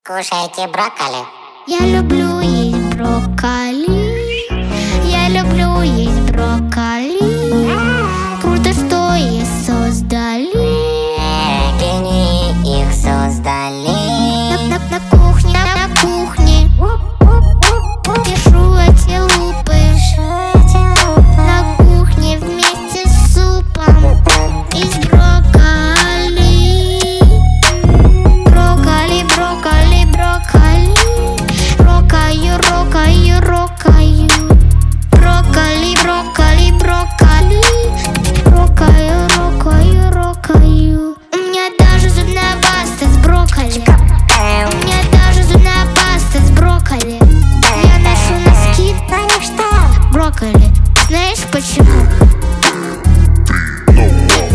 Кушайте брокколи. Я люблю есть брокколи. Я люблю есть брокколи. Круто, что их создали. Гении их создали. На кухне пишу эти лупы. На кухне вместе с супом из брокколи. Брокколи, брокколи, брокколи. Рокаю, рокаю, рокаю. Брокколи, брокколи, брокколи. Рокаю, рокаю, рокаю. У меня даже зубная паста с брокколи. У меня даже зубная паста с брокколи. Я ношу носки, На них что? брокколи. Знаешь почему?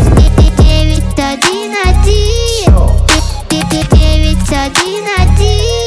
911 911